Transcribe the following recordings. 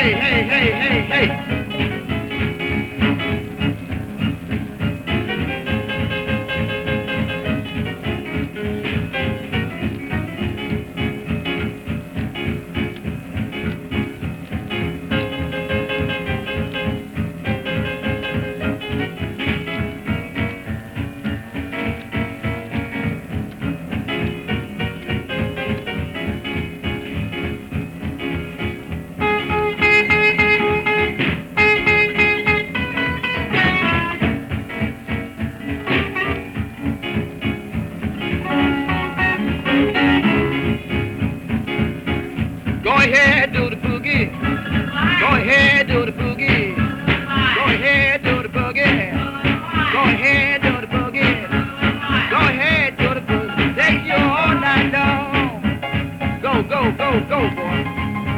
Go ahead, do the boogie. Go ahead, do the boogie. Go ahead, do the boogie. Go ahead, do the boogie. Go ahead, do the boogie. Take you all night long. Go, go, go, go, boy.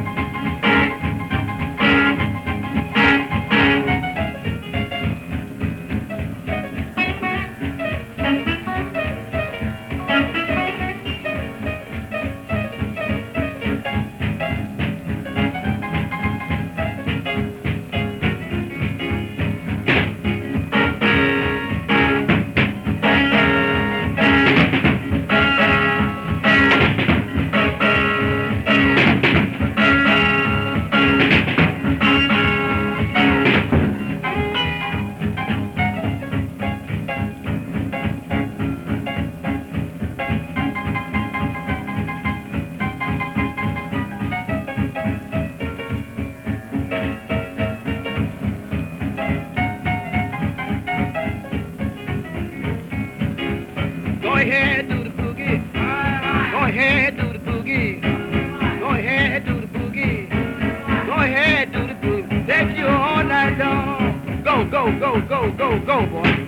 Go ahead, do the boogie. Go ahead, do the boogie. Go ahead, do the boogie. Go ahead, do the boogie. Take you all night long. Go, go, go, go, go, go, boy.